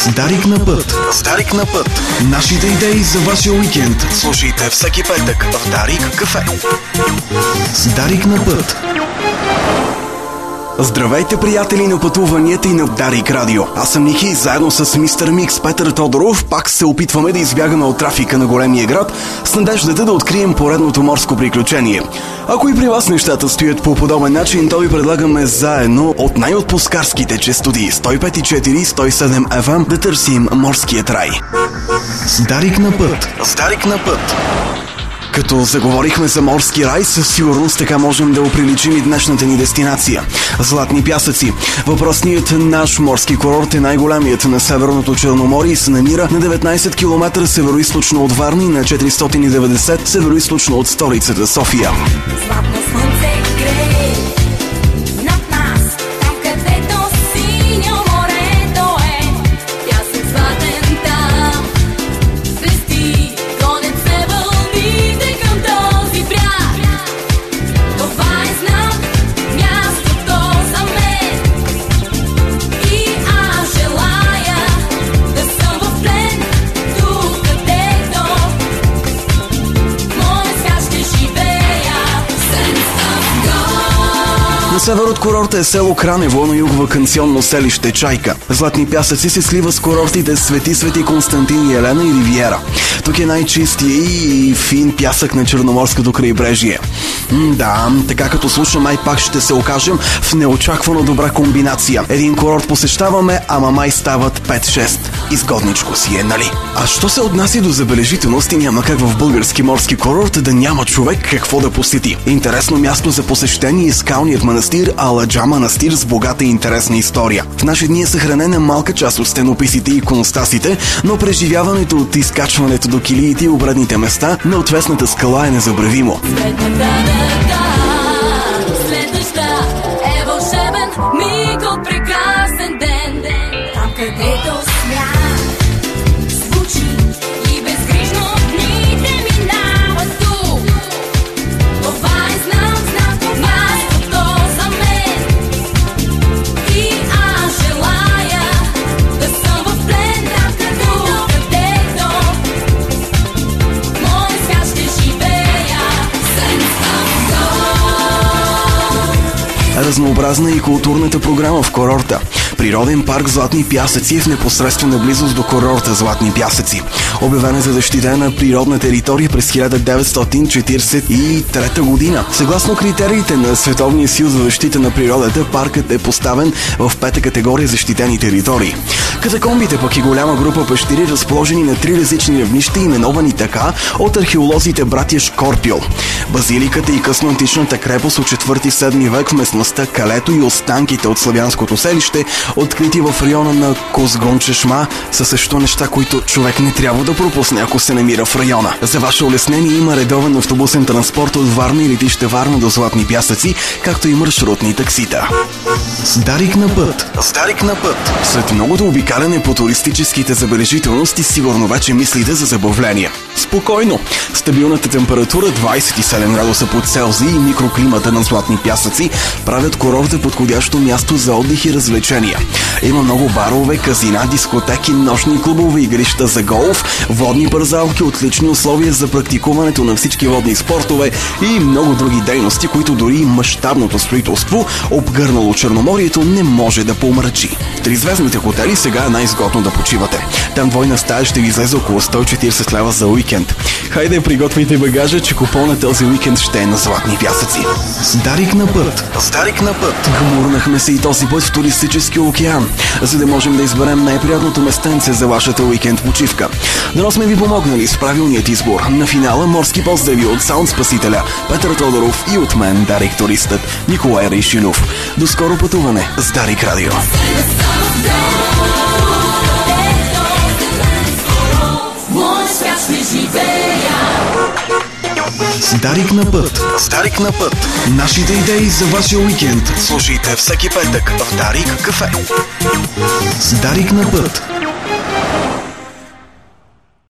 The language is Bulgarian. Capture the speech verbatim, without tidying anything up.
С Дарик на път. С Дарик на път. Нашите идеи за вашия уикенд слушайте всеки петък в Дарик кафе. С Дарик на път. Здравейте, приятели на пътуванията и на Дарик Радио. Аз съм Ники и заедно с мистер Микс Петър Тодоров пак се опитваме да избягаме от трафика на големия град с надеждата да открием поредното морско приключение. Ако и при вас нещата стоят по подобен начин, то ви предлагаме заедно от най-отпускарските честоти сто и пет и четири, сто и седем еф ем да търсим морският рай. С Дарик на път. С Дарик на път. Като заговорихме за морски рай, със сигурност така можем да оприличим и днешната ни дестинация – Златни пясъци. Въпросният наш морски курорт е най-голямият на Северното Черноморие и се намира на деветнайсет километра североизточно от Варна и на четиристотин и деветдесет североизточно от столицата София. Златно слънце грее над нас, там където синьо морето е. Пясък златен там свести, гонят се вълните към този бряг. Това е знак, мястото за мен. И аз желая да съм в плен, тук където моят свят ще живея. На север от курорта е село Кранево, на юг ваканционно селище Чайка. Златни пясъци се слива с курортите Свети Свети Константин и Елена и Ривиера. Тук е най-чистия и фин пясък на Черноморското крайбрежие. М, да, така като слушам, май пак ще се окажем в неочаквано добра комбинация. Един курорт посещаваме, ама май стават пет-шест. Изгодничко си е, нали? А що се отнася до забележителности, няма как в български морски курорт да няма човек какво да посети. Интересно място за посещение е скалният манастир Аладжа манастир с богата и интересна история. В наши дни е съхранена малка част от стенописите и иконостасите, но преживяването от изкачването до килиите и обредните места на отвесната скала е незабравимо. Следваща е вълшебен миг от прекрасен ден. Там където смях звучи и безгрижно дните минават тук. Това е знак, знак, мястото за мен. И аз желая да съм в плен, там където моят свят ще живея. Разнообразна и културната програма в курорта. Природен парк Златни пясъци е в непосредствена близост до курорта Златни пясъци. Обявена за защитена природна територия през хиляда деветстотин четиридесет и трета година. Съгласно критериите на Световния съюз за защита на природата, паркът е поставен в пета категория защитени територии. Катакомбите пък е голяма група пещери, разположени на три различни равнища, именовани така от археолозите братя Шкорпио. Базиликата и късноантичната крепост от четвърти-седми век в местността Калето и останките от славянското селище, открити в района на Козгон Чешма, са също неща, които човек не трябва да пропусне, ако се намира в района. За ваше улеснение има редовен автобусен транспорт от Варна и летище Варна до Златни пясъци, както и маршрутни таксита. С Дарик на път. С Дарик на път. След многото обикаляне по туристическите забележителности, сигурно вече мислите за забавление. Спокойно! Стабилната температура двайсет и седем градуса по Целзий и микроклимата на Златни пясъци правят курорта подходящо място за отдих и развлечения. Има много барове, казина, дискотеки, нощни клубове, игрища за голф, водни парзалки, отлични условия за практикуването на всички водни спортове и много други дейности, които дори мащабното строителство, обгърнало Черноморието, не може да помрачи. В тризвездните хотели сега е най-изгодно да почивате. Там двойна стая ще ви излезе около сто и четирийсет лева за уикенд. Хайде, приготвяйте багажа, че купона този уикенд ще е на Златни пясъци. С Дарик на път. С Дарик на път. Гмурнахме се и този път в туристически океан, за да можем да изберем най-приятното местенце за вашата уикенд почивка. Дано сме ви помогнали с правилният избор. На финала морски поздрави от саунд спасителя Петър Тодоров и от мен, Дарик туристът Николай Рейшинов. До скоро пътуване с Дарик Радио. С Дарик на път. С Дарик на път. Нашите идеи за вашия уикенд слушайте всеки петък в Дарик кафе. С Дарик на път.